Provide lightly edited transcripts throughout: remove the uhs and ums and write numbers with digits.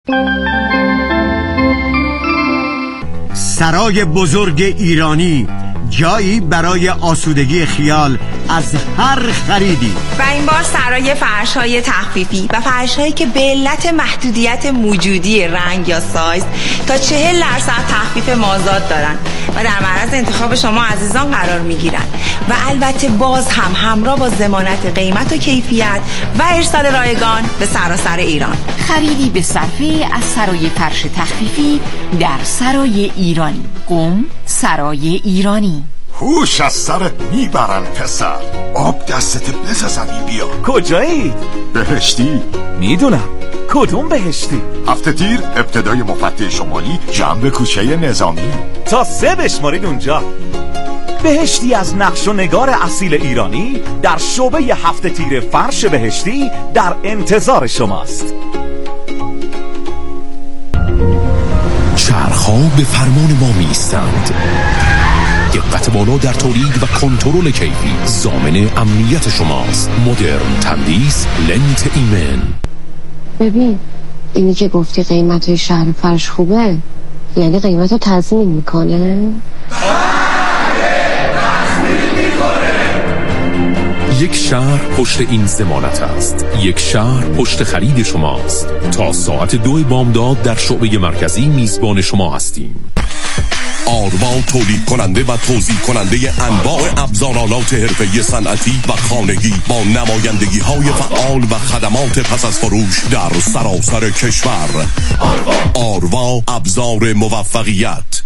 سرای بزرگ ایرانی، جایی برای آسودگی خیال از هر خریدی. و این بار سرای فرش‌های تخفیفی و فرش‌هایی که به علت محدودیت موجودی رنگ یا سایز تا 40% تخفیف مازاد دارن و در معرض انتخاب شما عزیزان قرار میگیرن و البته باز هم همراه با ضمانت قیمت و کیفیت و ارسال رایگان به سراسر ایران. خریدی به صرفه از سرای فرش تخفیفی در سرای ایرانی. قم سرای ایرانی. هوش از سرت میبرن پسر، آب دستت بزنی بیا. کجایید؟ بهشتی. میدونم. کدوم بهشتی؟ هفته تیر ابتدای مفتح شمالی جنب کوچه نظامی. تا 3 بشمارید اونجا. بهشتی از نقش و نگار اصیل ایرانی در شعبه هفته تیر فرش بهشتی در انتظار شماست. چرخ‌ها به فرمان ما میستند. دقت بالا در تولید و کنترل کیفی ضامن امنیت شماست. مدرن تندیس لنت ایمن. ببین اینی که گفتی قیمت شهر فرش خوبه، یعنی قیمت رو تضمین میکنه؟ یک شهر پشت این ضمانت است. یک شهر پشت خرید شماست. تا ساعت 2 بامداد در شعبه مرکزی میزبان شما هستیم. آروا تولید کننده و توزیع کننده انواع ابزارالات حرفه‌ای صنعتی و خانگی با نمایندگی های فعال و خدمات پس از فروش در سراسر کشور. آروا ابزار موفقیت.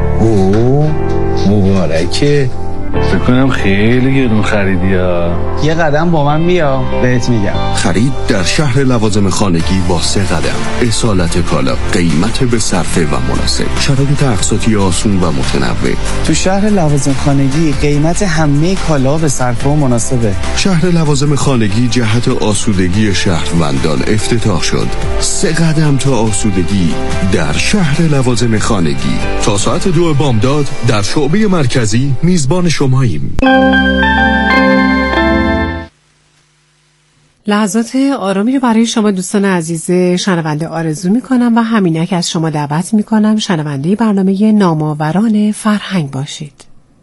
مبارکه. فکر کنم خیلی گرون خریدی ها. یه قدم با من بیا بهت میگم. خرید در شهر لوازم خانگی با 3 قدم. اصالت کالا، قیمت به صرفه و مناسب، شرایط اقساطی آسون و متنوع. تو شهر لوازم خانگی قیمت همه کالا به صرفه و مناسبه. شهر لوازم خانگی جهت آسودگی شهروندان افتتاح شد. 3 قدم تا آسودگی در شهر لوازم خانگی. تا ساعت 2 بامداد در شعبه مرکزی میزبان شماییم. لحظات آرامی رو برای شما دوستان عزیز شنونده آرزو میکنم و همینک از شما دعوت میکنم شنونده برنامه نامآوران فرهنگ باشید.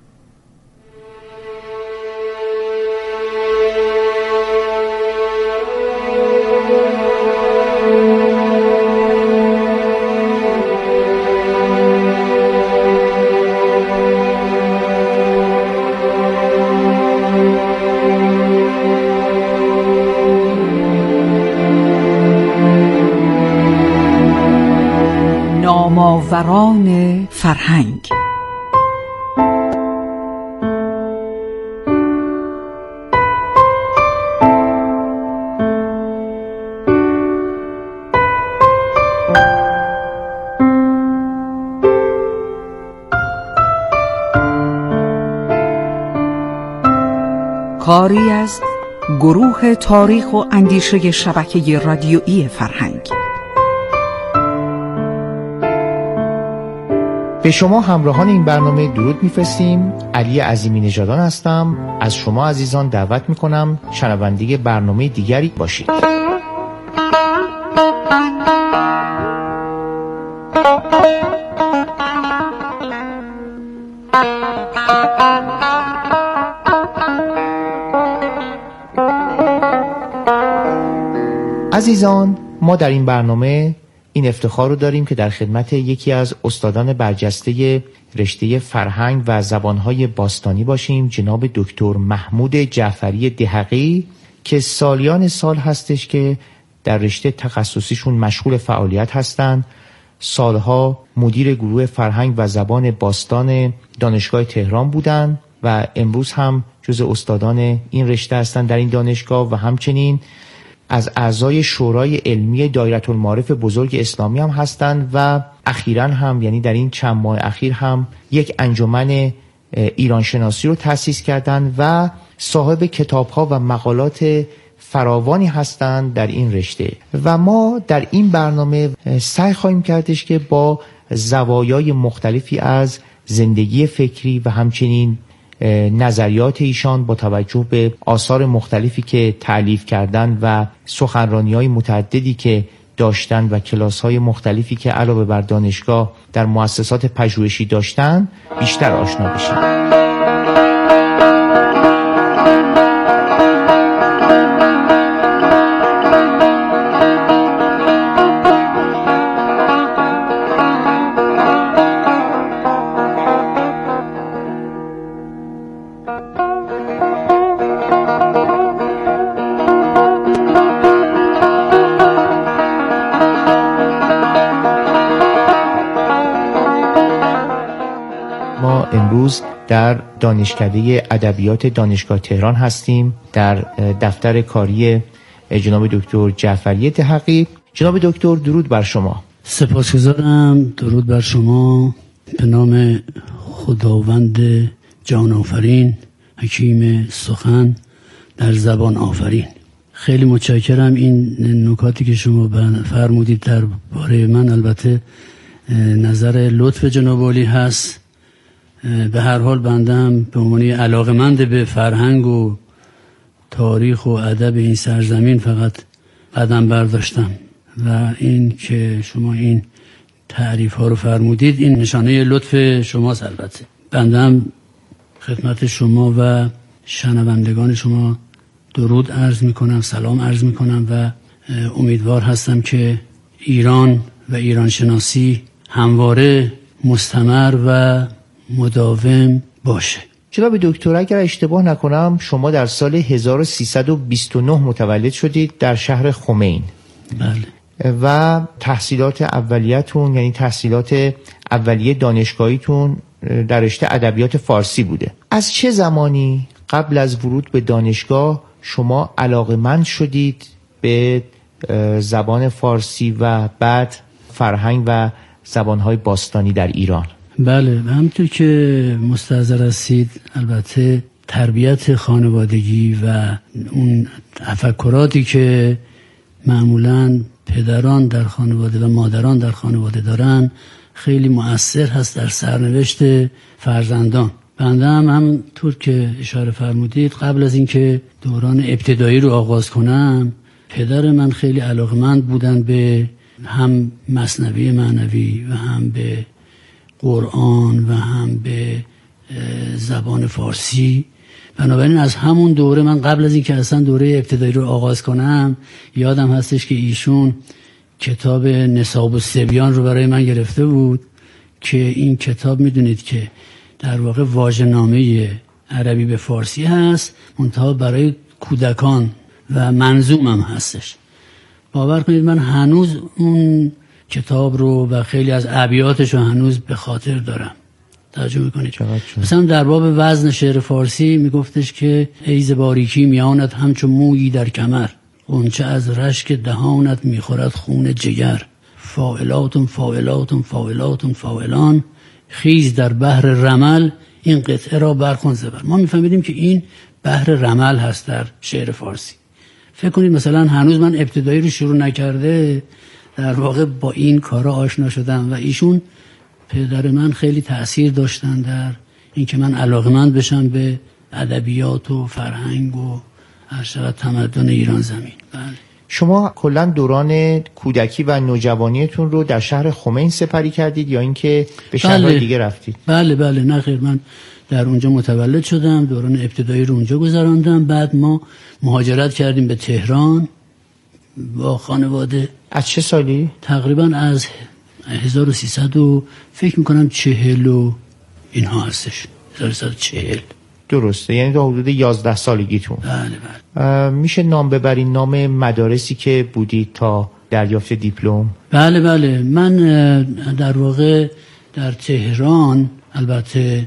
نامآوران فرهنگ. کاری از گروه تاریخ و اندیشه شبکه رادیویی فرهنگ. به شما همراهان این برنامه درود میفرستیم. علی عظیمی نژادان هستم. از شما عزیزان دعوت میکنم شنونده برنامه دیگری باشید. عزیزان، ما در این برنامه این افتخار رو داریم که در خدمت یکی از استادان برجسته رشته فرهنگ و زبانهای باستانی باشیم، جناب دکتر محمود جعفری دهقی که سالیان سال هستش که در رشته تخصصیشون مشغول فعالیت هستند. سالها مدیر گروه فرهنگ و زبان باستان دانشگاه تهران بودند و امروز هم جز استادان این رشته هستند در این دانشگاه و همچنین از اعضای شورای علمی دایره المعارف بزرگ اسلامی هم هستند و اخیراً هم یعنی در این چند ماه اخیر هم یک انجمن ایران شناسی رو تأسیس کردند و صاحب کتاب‌ها و مقالات فراوانی هستند در این رشته و ما در این برنامه سعی خواهیم کردش که با زوایای مختلفی از زندگی فکری و همچنین نظریات ایشان با توجه به آثار مختلفی که تألیف کردن و سخنرانی‌های متعددی که داشتن و کلاس‌های مختلفی که علاوه بر دانشگاه در مؤسسات پژوهشی داشتن بیشتر آشنا بشیم. امروز در دانشکده ادبیات دانشگاه تهران هستیم در دفتر کاری جناب دکتر جعفری تحقی. جناب دکتر درود بر شما. سپاسگزارم. درود بر شما. به نام خداوند جان آفرین، حکیم سخن در زبان آفرین. خیلی متشکرم. این نکاتی که شما فرمودید درباره من البته نظر لطف جناب عالی هست. به هر حال بندم به عنوان علاقه‌مند به فرهنگ و تاریخ و ادب این سرزمین فقط قدم برداشتم و این که شما این تعریف ها رو فرمودید این نشانه لطف شماست. البته بندم خدمت شما و شنوندگان شما درود عرض میکنم، سلام عرض میکنم و امیدوار هستم که ایران و ایران شناسی همواره مستمر و مداوم باشه. جناب دکتر اگر اشتباه نکنم شما در سال 1329 متولد شدید در شهر خمین. بله. و تحصیلات اولیه‌تون یعنی تحصیلات اولیه دانشگاهیتون در رشته ادبیات فارسی بوده. از چه زمانی قبل از ورود به دانشگاه شما علاقه‌مند شدید به زبان فارسی و بعد فرهنگ و زبان‌های باستانی در ایران؟ بله، همونطور که مستحضر هستید البته تربیت خانوادگی و اون تفکراتی که معمولاً پدران در خانواده و مادران در خانواده دارن خیلی مؤثر هست در سرنوشت فرزندان. بنده همونطور که اشاره فرمودید قبل از اینکه دوران ابتدایی رو آغاز کنم پدر من خیلی علاقمند بودن به هم مثنوی معنوی و هم به قرآن و هم به زبان فارسی. بنابراین از همون دوره من قبل از اینکه اصلا دوره ابتدایی رو آغاز کنم یادم هستش که ایشون کتاب نصاب الصبیان رو برای من گرفته بود که این کتاب میدونید که در واقع واژه‌نامه عربی به فارسی هست منتها برای کودکان و منظوم هم هستش. باور کنید من هنوز اون کتاب رو و خیلی از ابیاتش رو هنوز به خاطر دارم. توجه میکنید؟ مثلا در باب وزن شعر فارسی میگفتش که ای ز باریکی میانت همچو مویی در کمر، غنچه از رشک دهانت میخورد خون جگر، فاعلاتون فاعلاتون فاعلاتون فاعلان، خیز در بحر رمل این قطعه را برخوان زبر. ما میفهمیدیم که این بحر رمل هست در شعر فارسی. فکر کنید مثلا هنوز من ابتدایی رو شروع نکرده در واقع با این کارا آشنا شدم و ایشون پدر من خیلی تأثیر داشتن در اینکه من علاقه‌مند بشم به ادبیات و فرهنگ و هر شود تمدن ایران زمین. بله. شما کلا دوران کودکی و نوجوانیتون رو در شهر خمین سپری کردید یا اینکه به شهرهای دیگه رفتید؟ بله نه خیر، من در اونجا متولد شدم، دوران ابتدایی رو اونجا گذراندم، بعد ما مهاجرت کردیم به تهران با خانواده. از چه سالی؟ تقریبا از 1300 و فکر میکنم 40 و اینها هستش. 1340. درسته، یعنی تا حدود 11 سالگیتون. بله. میشه نام ببرین نام مدارسی که بودید تا دریافت دیپلم؟ بله من در واقع در تهران البته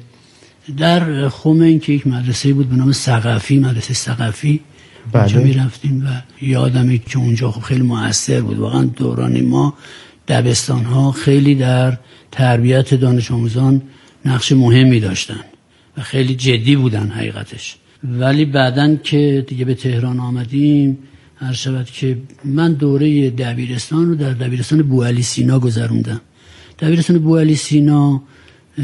در خمین که یک مدرسه بود به نام ثقفی، مدرسه ثقفی اونجا میرفتیم و یادمه که اونجا خب خیلی مؤثر بود. واقعا دوران ما دبستان ها خیلی در تربیت دانش آموزان نقش مهمی داشتن و خیلی جدی بودن حقیقتش. ولی بعدن که دیگه به تهران آمدیم هر شود که من دوره دبیرستان رو در دبیرستان بوعلی سینا گذروندم. دبیرستان بوعلی سینا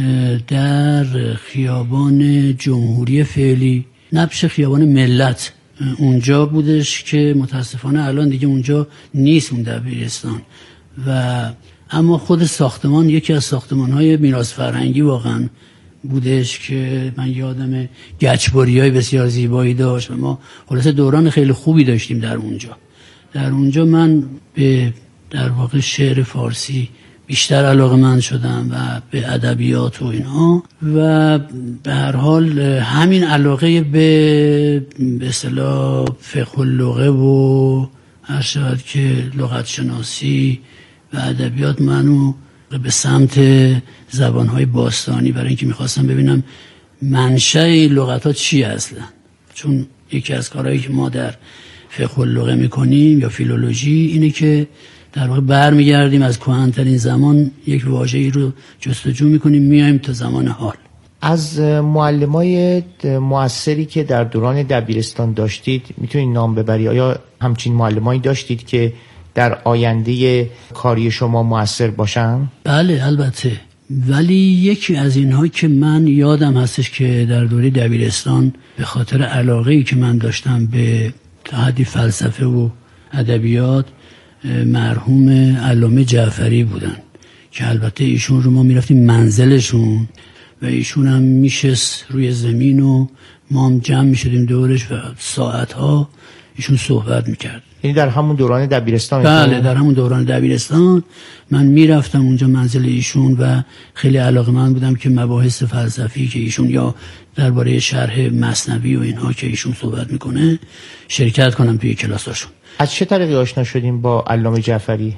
در خیابان جمهوری فعلی نبش خیابان ملت اونجا بودش که متاسفانه الان دیگه اونجا نیست اون دبیرستان. و اما خود ساختمان یکی از ساختمان‌های میراث فرهنگی واقعا بودش که من یادم گچبری‌های بسیار زیبایی داشت و ما خلاصه دوران خیلی خوبی داشتیم در اونجا من به در واقع شعر فارسی بیشتر علاقه‌مند شدم و به ادبیات و اینها و به هر حال همین علاقه به اصطلاح فقه اللغه و هر شود که لغت شناسی و ادبیات منو به سمت زبانهای باستانی، برای اینکه میخواستم ببینم منشأ لغت‌ها چی اصلا، چون یکی از کارهایی که ما در فقه اللغه میکنیم یا فیلولوژی اینه که در واقع برمیگردیم از کهن‌ترین زمان یک واژه‌ای رو جستجو میکنیم میایم تا زمان حال. از معلمای مؤثری که در دوران دبیرستان داشتید میتونید نام ببری؟ آیا همچین معلمایی داشتید که در آینده کاری شما مؤثر باشن؟ بله البته، ولی یکی از اینها که من یادم هستش که در دوره دبیرستان به خاطر علاقه‌ای که من داشتم به حدی فلسفه و ادبیات مرحوم علامه جعفری بودن که البته ایشون رو ما میرفتیم منزلشون و ایشون هم میشست روی زمین و ما هم جمع میشدیم دورش و ساعتها ایشون صحبت میکرد. یعنی در همون دوران دبیرستان؟ بله در همون دوران دبیرستان من میرفتم اونجا منزل ایشون و خیلی علاقه‌مند بودم که مباحث فلسفی که ایشون یا درباره شرح مثنوی و اینها که ایشون صحبت میکنه شرکت کنم توی کلاساشون. از چه طریقی آشنا شدیم با علامه جعفری؟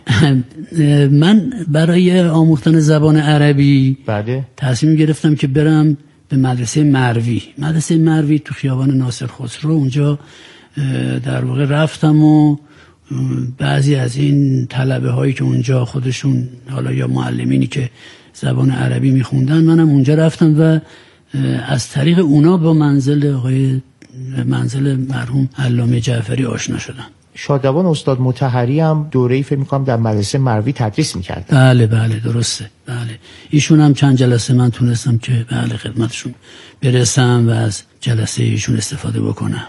من برای آموختن زبان عربی تصمیم گرفتم که برم به مدرسه مروی تو خیابان ناصر خسرو. اونجا در واقع رفتم و بعضی از این طلبه هایی که اونجا خودشون حالا یا معلمینی که زبان عربی میخوندن منم اونجا رفتم و از طریق اونا با منزل مرحوم علامه جعفری آشنا شدم. شادبان استاد مطهری هم دوره‌ای فکر می‌کنم در مدرسه مروی تدریس می‌کرد. بله درسته. بله ایشون هم چند جلسه من تونستم که بله خدمتشون برسم و از جلسه ایشون استفاده بکنم.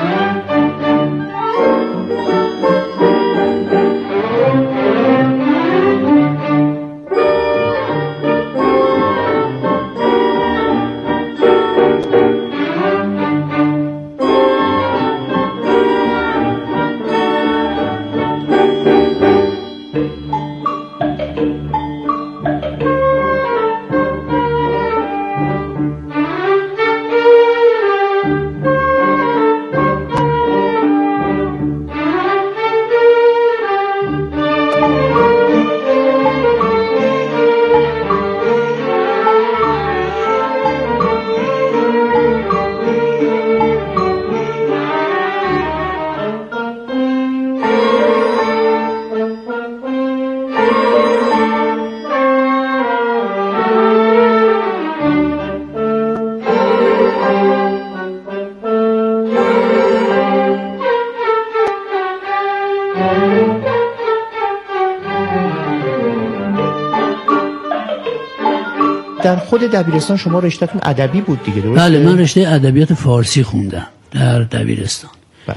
در خود دبیرستان شما رشته‌تون ادبی بود دیگه، درسته؟ بله من رشته ادبیات فارسی خوندم در دبیرستان.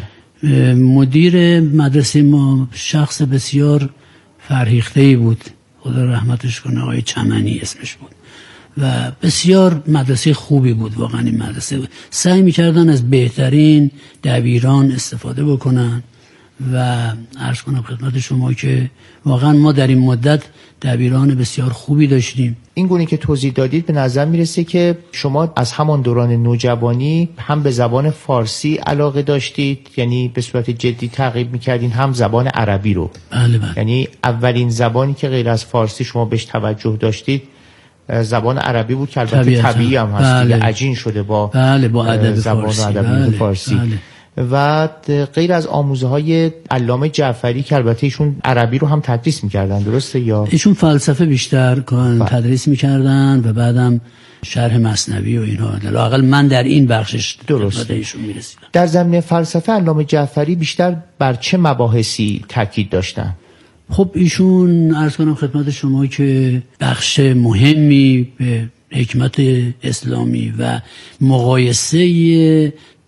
مدیر مدرسه ما شخص بسیار فرهیخته‌ای بود، خدا رحمتش کنه، آقای چمنی اسمش بود و بسیار مدرسه خوبی بود. واقعا این مدرسه سعی می‌کردن از بهترین دبیران استفاده بکنن و عرض کنم خدمت شما که واقعا ما در این مدت دبیران بسیار خوبی داشتیم. این گونه که توضیح دادید به نظر میرسه که شما از همان دوران نوجوانی هم به زبان فارسی علاقه داشتید، یعنی به صورت جدی تعقیب میکردین، هم زبان عربی رو. بله. یعنی اولین زبانی که غیر از فارسی شما بهش توجه داشتید زبان عربی بود که البته طبیعی هم هست دیگه، عجین شده با ادب زبان فارسی. و ادبیات فارسی. و غیر از آموزه های علامه جعفری که البته ایشون عربی رو هم تدریس میکردن، درسته؟ یا ایشون فلسفه بیشتر تدریس میکردن و بعدم شرح مثنوی و اینها. لااقل من در این بخشش درسته ایشون میرسیدم. در زمینه فلسفه علامه جعفری بیشتر بر چه مباحثی تاکید داشتن؟ خب ایشون عرض کنم خدمت شما که بخش مهمی به حکمت اسلامی و مقایسه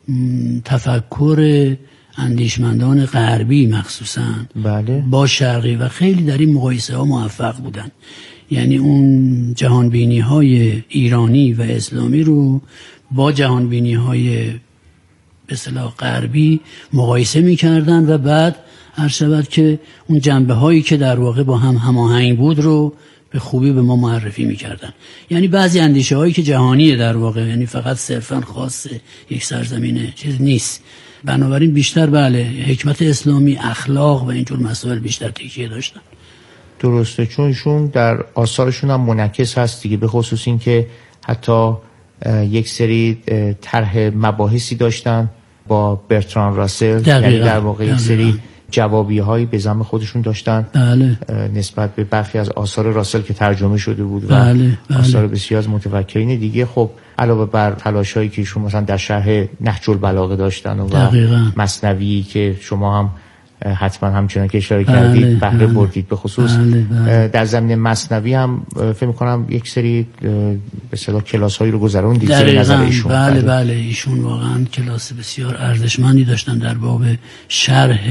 تفکر اندیشمندان غربی مخصوصا بله. با شرقی و خیلی در این مقایسه ها موفق بودن. یعنی اون جهانبینی های ایرانی و اسلامی رو با جهانبینی های به اصطلاح غربی مقایسه می‌کردن و بعد هر شود که اون جنبه هایی که در واقع با هم هماهنگ بود رو به خوبی به ما معرفی می‌کردن. یعنی بعضی اندیشه هایی که جهانیه در واقع، یعنی فقط صرفاً خاص یک سرزمینه چیز نیست. بنابراین بیشتر بله حکمت اسلامی، اخلاق و اینجور مسائل بیشتر تکیه داشتن. درسته، چون ایشون در آثارشون هم منعکس هست دیگه، به خصوص این که حتی یک سری طرح مباحثی داشتن با برتراند راسل، یعنی در واقع یک سری جوابی هایی به ذم خودشون داشتن بله. نسبت به برخی از آثار راسل که ترجمه شده بود بله. و آثار بسیار از متفکرین دیگه. خب علاوه بر تلاشایی که ایشون مثلا در شرح نهج البلاغه داشتن و مثنوی که شما هم حتما همچنان که اشاره کردید بهره بردید، به خصوص در زمینه مثنوی هم فکر می‌کنم یک سری به اصطلاح کلاس‌هایی رو گذروندید در نظر ایشون. بله ایشون واقعا کلاس بسیار ارزشمندی داشتن در باب شرح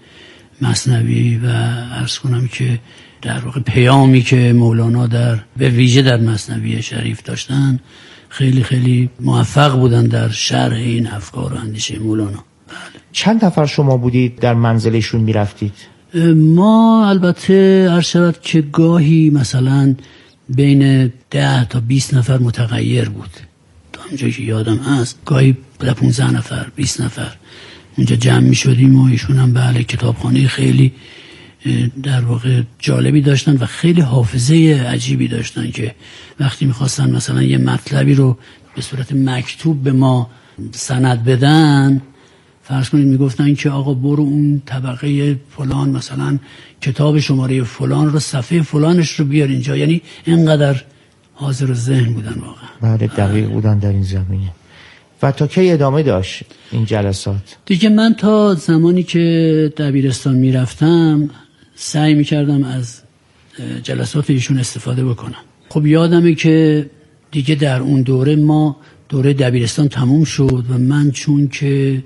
مثنوی و عرض کنم که در واقع پیامی که مولانا به ویژه در مثنوی شریف داشتن خیلی خیلی موفق بودن در شرح این افکار و اندیشه مولانا. چند نفر شما بودید در منزلشون میرفتید؟ ما البته عرض شود که گاهی مثلا بین 10 تا 20 نفر متغیر بود، تا اونجایی که یادم هست گاهی 15 نفر 20 نفر اونجا جمع می شدیم و ایشون هم بله کتابخانه خیلی در واقع جالبی داشتن و خیلی حافظه عجیبی داشتن که وقتی میخواستن مثلا یه مطلبی رو به صورت مکتوب به ما سند بدن، فرض کنید میگفتن که آقا برو اون طبقه فلان مثلا کتاب شماره فلان رو صفحه فلانش رو بیار اینجا، یعنی اینقدر حاضر ذهن بودن واقعا. بله دقیق بودن در این زمینه. و تا کی ادامه داشت این جلسات؟ دیگه من تا زمانی که دبیرستان میرفتم سعی میکردم از جلسات ایشون استفاده بکنم. خب یادمه که دیگه در اون دوره دبیرستان تموم شد و من چون که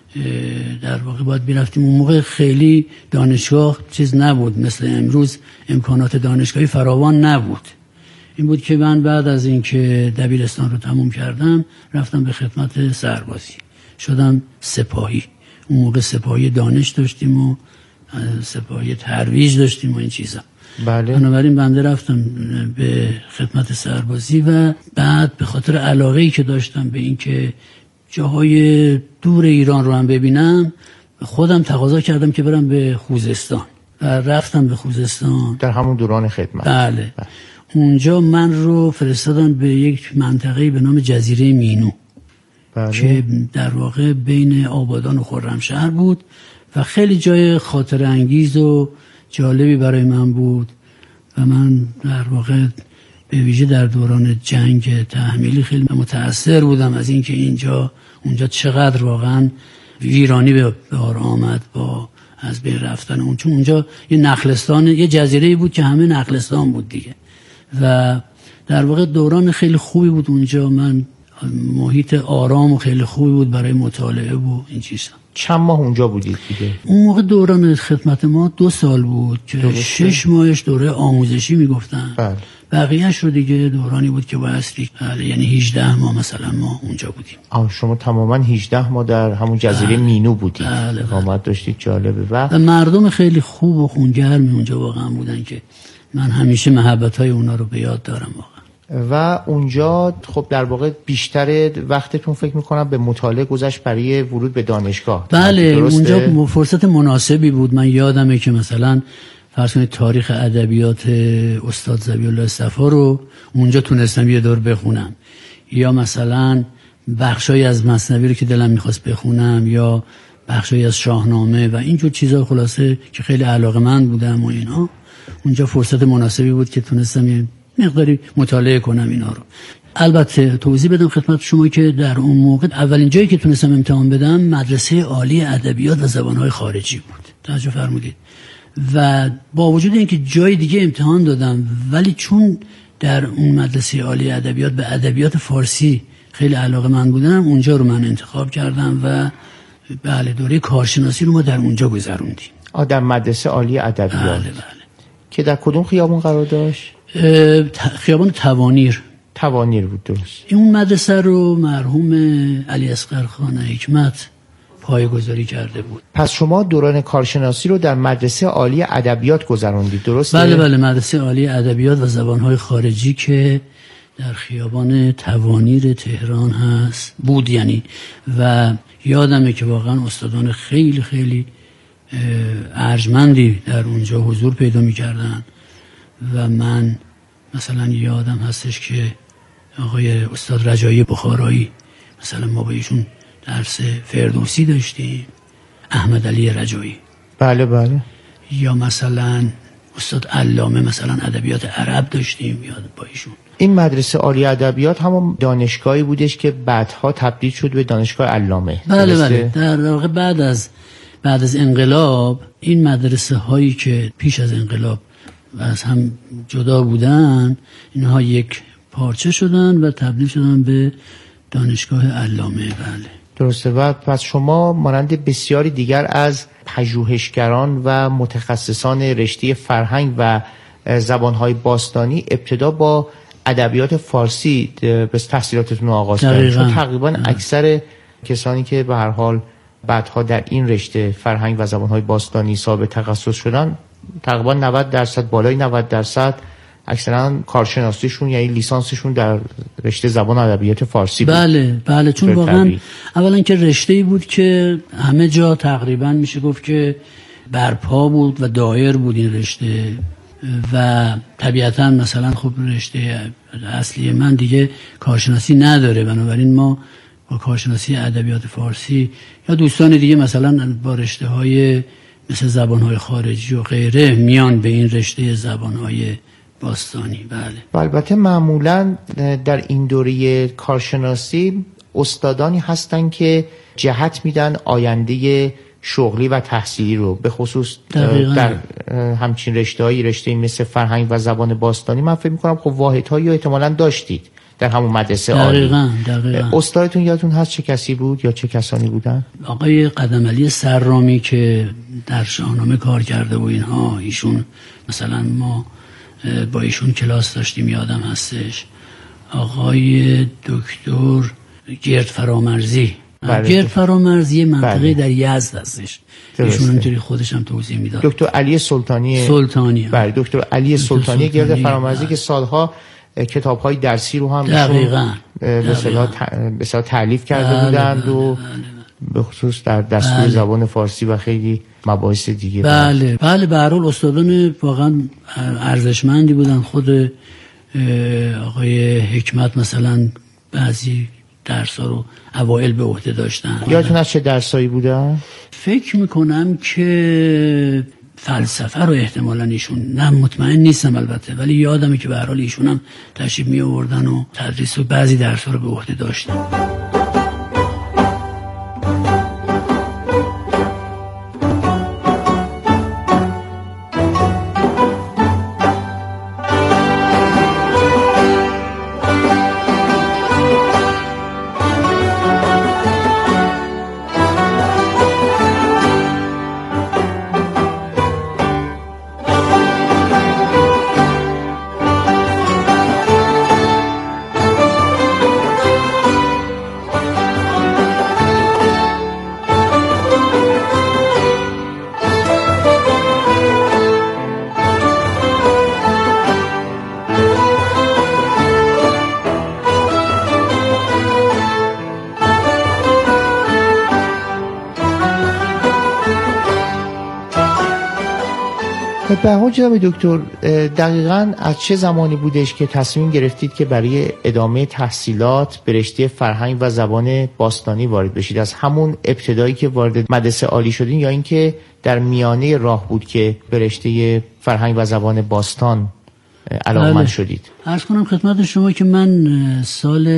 در واقع باید میرفتیم، اون موقع خیلی دانشگاه چیز نبود مثل امروز، امکانات دانشگاهی فراوان نبود. این بود که من بعد از اینکه دبیرستان رو تموم کردم رفتم به خدمت سربازی، شدم سپاهی. اون موقع سپاهی دانش داشتیم و سپاهی ترویج داشتیم و این چیزا. بله. بنابراین بنده رفتم به خدمت سربازی و بعد به خاطر علاقه‌ای که داشتم به این که جاهای دور ایران رو هم ببینم، خودم تقاضا کردم که برم به خوزستان و رفتم به خوزستان در همون دوران خدمت. بله. اونجا من رو فرستادن به یک منطقه به نام جزیره مینو. بله. که در واقع بین آبادان و خرمشهر بود و خیلی جای خاطر انگیز و جالبی برای من بود و من در واقع به ویژه در دوران جنگ تحمیلی خیلی متأثر بودم از اینکه اونجا چقدر واقعا ویرانی به بار آمد با از بین رفتن اون، چون اونجا یه نخلستان، یه جزیره بود که همه نخلستان بود دیگه و در واقع دوران خیلی خوبی بود اونجا. من محیط آرام و خیلی خوبی بود برای مطالعه و این چیزا. چند ماه اونجا بودید دیگه؟ اون موقع دوران خدمت ما 2 سال بود که 6 ماهش دوره آموزشی میگفتن. بله. بقیهش رو دیگه دورانی بود که بایستی، یعنی 18 ماه مثلا ما اونجا بودیم. شما تماما 18 ماه در همون جزیره مینو بودید. اقامت داشتید. جالبه. و مردم خیلی خوب و خونگرمی اونجا واقعا بودن که من همیشه محبت‌های اونا رو به یاد دارم واقعا. و اونجا خب در واقع بیشتر وقتتون فکر میکنم به مطالعه گذشت برای ورود به دانشگاه. بله اونجا فرصت مناسبی بود. من یادمه که مثلا فرض کنید تاریخ ادبیات استاد ظبی‌الله صفا رو اونجا تونستم یه دور بخونم، یا مثلا بخشایی از مثنوی رو که دلم میخواست بخونم، یا بخشایی از شاهنامه و اینجور چیزا، خلاصه که خیلی علاقه‌مند بودم و اینا. اونجا فرصت مناسبی بود که تونستم یه مقداری مطالعه کنم اینا رو. البته توضیح بدم خدمت شما که در اون موقع اولین جایی که تونستم امتحان بدم مدرسه عالی ادبیات و زبان‌های خارجی بود. توجه فرمودید. و با وجود اینکه جای دیگه امتحان دادم، ولی چون در اون مدرسه عالی ادبیات به ادبیات فارسی خیلی علاقه‌مند بودم، اونجا رو من انتخاب کردم و بله دوره کارشناسی رو ما در اونجا گذروندیم. در مدرسه عالی ادبیات. بله. که در کدوم خیابون قرار داشت؟ خیابان توانیر بود. درست. این مدرسه رو مرحوم علی اصغر خان حکمت پایه‌گذاری کرده بود. پس شما دوران کارشناسی رو در مدرسه عالی ادبیات گذروندید، درسته؟ بله، مدرسه عالی ادبیات و زبان‌های خارجی که در خیابان توانیر تهران بود یعنی، و یادمه که واقعا استادان خیلی خیلی ارجمندی در اونجا حضور پیدا می‌کردن و من مثلا یادم هستش که آقای استاد رجایی بخارایی مثلا ما با ایشون درس فردوسی داشتیم، احمد علی رجایی. بله. یا مثلا استاد علامه مثلا ادبیات عرب داشتیم یاد با ایشون. این مدرسه عالی ادبیات همون دانشگاهی بودش که بعدها تبدیل شد به دانشگاه علامه. بله. در واقع بعد از انقلاب این مدرسه هایی که پیش از انقلاب از هم جدا بودن، اینها یک پارچه شدن و تبدیل شدن به دانشگاه علامه. بله درسته. و پس شما مانند بسیاری دیگر از پژوهشگران و متخصصان رشته فرهنگ و زبانهای باستانی ابتدا با ادبیات فارسی به تحصیلاتتون آغاز کردید، چون تقریبا اکثر کسانی که به هر حال بعدها در این رشته فرهنگ و زبانهای باستانی صاحب تخصص شدن، تقریبا 90% بالای 90% اکثرا کارشناسیشون یعنی لیسانسشون در رشته زبان ادبیات فارسی بود. بله چون واقعا اولا که رشته‌ای بود که همه جا تقریبا میشه گفت که برپا بود و دایر بود این رشته، و طبیعتا مثلا خب رشته اصلی من دیگه کارشناسی نداره، بنابراین ما با کارشناسی ادبیات فارسی یا دوستان دیگه مثلا با رشته‌های مثل زبان‌های خارجی و غیره میان به این رشته زبان‌های باستانی. بله. البته معمولا در این دوره کارشناسی استادانی هستن که جهت میدن آینده شغلی و تحصیلی رو، به خصوص در همچین رشته مثل فرهنگ و زبان باستانی. من فکر می‌کنم خب واحدهایی احتمالاً داشتید در همون مدرسه عالی. دقیقاً. استادتون یادتون هست چه کسی بود یا چه کسانی بودن؟ آقای قدمعلی سرامی که در شاهنامه کار کرده و اینها، ایشون مثلا ما با ایشون کلاس داشتیم یادم هستش. آقای دکتر گرد فرامرزی. گرد فرامرزی منطقه در یزد هستش، ایشون اینطوری خودش هم توضیح میداد. دکتر علی سلطانی. بله دکتر علی سلطانی گرد فرامرزی که سالها کتاب‌های درسی رو هم به اصطلاح تألیف کرده بودند و به خصوص در دستور زبان فارسی و خیلی مباحث دیگه. بله به هر حال استادان واقعا ارزشمندی بودن. خود آقای حکمت مثلا بعضی درس‌ها رو اوایل به عهده داشتن. یادتون از چه درسایی بودن؟ فکر میکنم که فلسفه رو احتمالاً ایشون، نه مطمئن نیستم البته، ولی یادمه که به هر حال ایشون هم تشریف می آوردن و تدریس و بعضی درس‌ها رو به عهده داشتن. به حال جناب دکتر، دقیقاً از چه زمانی بودش که تصمیم گرفتید که برای ادامه تحصیلات به رشته فرهنگ و زبان باستانی وارد بشید؟ از همون ابتدایی که وارد مدرسه عالی شدین یا اینکه در میانه راه بود که به رشته فرهنگ و زبان باستان علاقه‌مند شدید؟ عرض کنم خدمت شما که من سال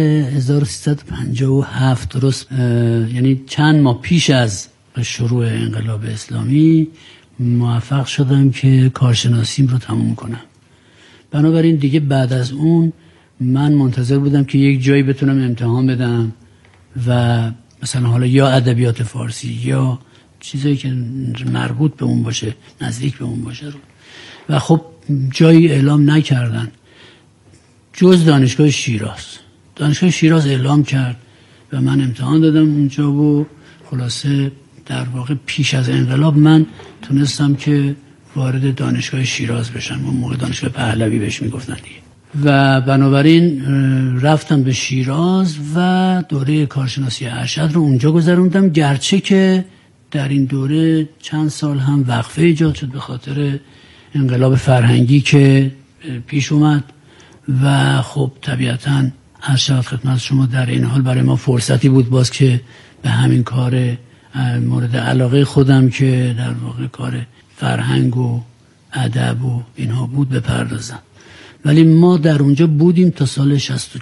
1357 درست یعنی چند ماه پیش از شروع انقلاب اسلامی موفق شدم که کارشناسیم رو تموم کنم. بنابراین دیگه بعد از اون من منتظر بودم که یک جایی بتونم امتحان بدم و مثلا حالا یا ادبیات فارسی یا چیزایی که مربوط به اون باشه، نزدیک به اون باشه رو. و خب جایی اعلام نکردن جز دانشگاه شیراز. دانشگاه شیراز اعلام کرد و من امتحان دادم اونجا و خلاصه در واقع پیش از انقلاب من تونستم که وارد دانشگاه شیراز بشم. اون موقع دانشگاه پهلوی بهش میگفتن دیگه. و بنابراین رفتم به شیراز و دوره کارشناسی ارشد رو اونجا گذروندم، گرچه که در این دوره چند سال هم وقفه ایجاد شد به خاطر انقلاب فرهنگی که پیش اومد و خب طبیعتاً عرض شود خدمت شما در این حال برای ما فرصتی بود باز که به همین کار مورد علاقه خودم که در واقع کار فرهنگ و ادب و اینها بود بپردازم. ولی ما در اونجا بودیم تا سال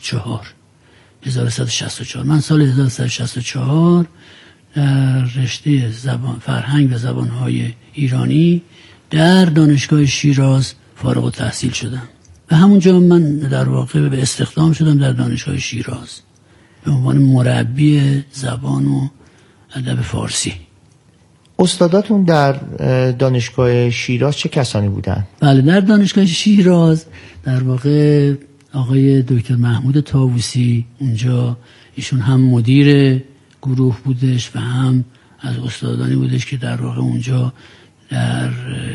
1164. من سال 1164 در رشته فرهنگ و زبانهای ایرانی در دانشگاه شیراز فارغ التحصیل شدم و همونجا من در واقع به استخدام شدم در دانشگاه شیراز به عنوان مربی زبان و ادب فارسی. استاداتون در دانشگاه شیراز چه کسانی بودن؟ بله، در دانشگاه شیراز در واقع آقای دکتر محمود طاووسی اونجا، ایشون هم مدیر گروه بودش و هم از استادانی بودش که در واقع اونجا در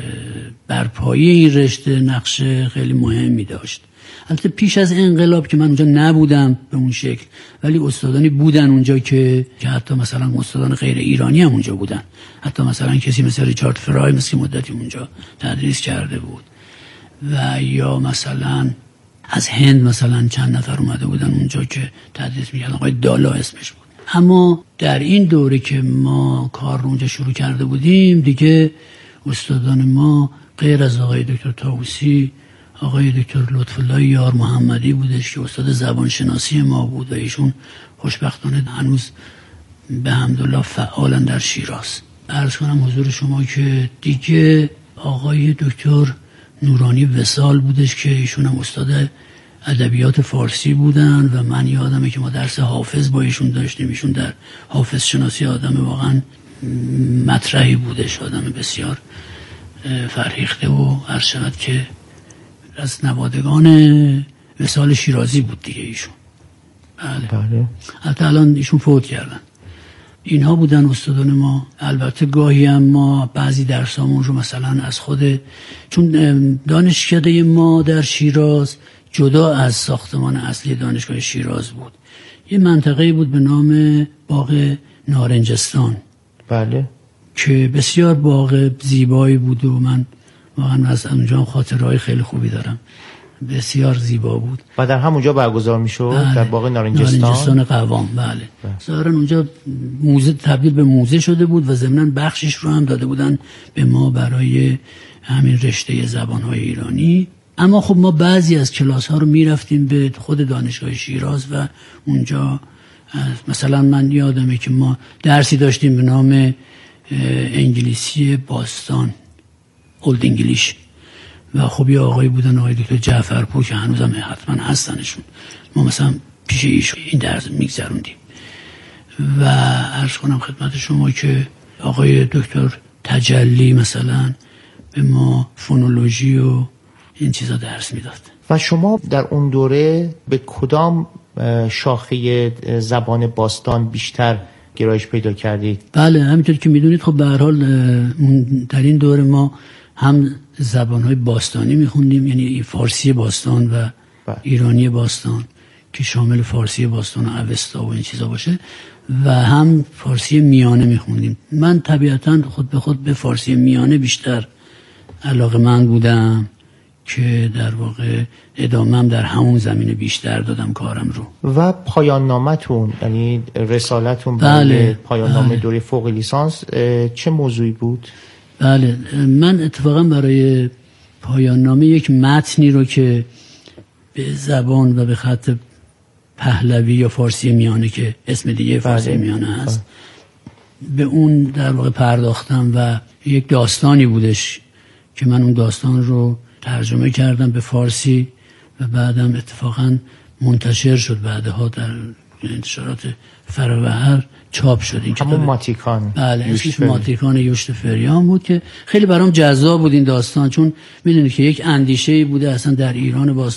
برپایی این رشته نقش خیلی مهمی داشت. البته پیش از انقلاب که من اونجا نبودم به اون شکل، ولی استادانی بودن اونجا که حتی مثلا استادان غیر ایرانی هم اونجا بودن. حتی مثلا کسی مثل ریچارد فرای مثل مدتی اونجا تدریس کرده بود و یا مثلا از هند مثلا چند نفر اومده بودن اونجا که تدریس می‌کردن. آقای دالا اسمش بود. اما در این دوره که ما کار رو اونجا شروع کرده بودیم دیگه استادان ما غیر از آقای دکتر طاووسی آقای دکتر لطف‌الله یار محمدی بودش که استاد زبانشناسی ما بود و ایشون خوشبختانه هنوز به حمدالله فعالن در شیراز. عرض کنم حضور شما که دیگه آقای دکتر نورانی وصال بودش که ایشون هم استاد ادبیات فارسی بودن و من یادمه که ما درس حافظ با ایشون داشتیم. ایشون در حافظ شناسی آدم واقعا مطرحی بودش، آدم بسیار فرهیخته و عرض شود که از نوادگان وصال شیرازی بود دیگه ایشون. بله. حتی الان ایشون فوت کردن. اینها بودن استادان ما. البته گاهی هم ما بعضی درسامون رو مثلا از خود، چون دانشکده ما در شیراز جدا از ساختمان اصلی دانشگاه شیراز بود، یه منطقه بود به نام باغ نارنجستان. بله. که بسیار باغ زیبایی بود و من واقعا از اونجا خاطرهای خیلی خوبی دارم. بسیار زیبا بود و در همونجا برگزار میشد. بله. در باغ نارنجستان قوام. بله. ظاهرا اونجا موزه تبدیل به موزه شده بود و ضمناً بخشش رو هم داده بودن به ما برای همین رشته زبانهای ایرانی. اما خب ما بعضی از کلاس ها رو میرفتیم به خود دانشگاه شیراز و اونجا مثلا من یادمه که ما درسی داشتیم به نام انگلیسی باستان، اولد انگلیش، و خب یه آقایی بودن آقای دکتر جعفرپور که هنوزم حتما هستنشون. ما مثلا پیش ایشون این درس میگذروندیم و عرض کنم خدمت شما که آقای دکتر تجلی مثلا به ما فونولوژی و این چیزا درس میداد. و شما در اون دوره به کدام شاخه زبان باستان بیشتر گرایش پیدا کردید؟ بله، همینطور که میدونید خب به هر حال در این دوره ما هم زبانهای باستانی میخوندیم، یعنی فارسی باستان و ایرانی باستان که شامل فارسی باستان و اوستا و این چیزا باشه، و هم فارسی میانه میخوندیم. من طبیعتاً خود به خود به فارسی میانه بیشتر علاقه‌مند بودم که در واقع ادامه‌ام در همون زمینه بیشتر دادم کارم رو. و پایان نامتون، یعنی رسالتون برای پایان نامه دوره فوق لیسانس چه موضوعی بود؟ بله، من اتفاقا برای پایان نامه یک متنی رو که به زبان و به خط پهلوی یا فارسی میانه که اسم دیگه فارسی میانه هست به اون در واقع پرداختم و یک داستانی بودش که من اون داستان رو ترجمه کردم به فارسی و بعدم اتفاقا منتشر شد بعدها در انتشارات فروهر چاپ شد این همون ماتیکان. بله اسمش ماتیکان یوشت فریان بود که خیلی برام جذاب بود این داستان، چون میدونید که یک اندیشه‌ای بوده اصلا در ایران باستان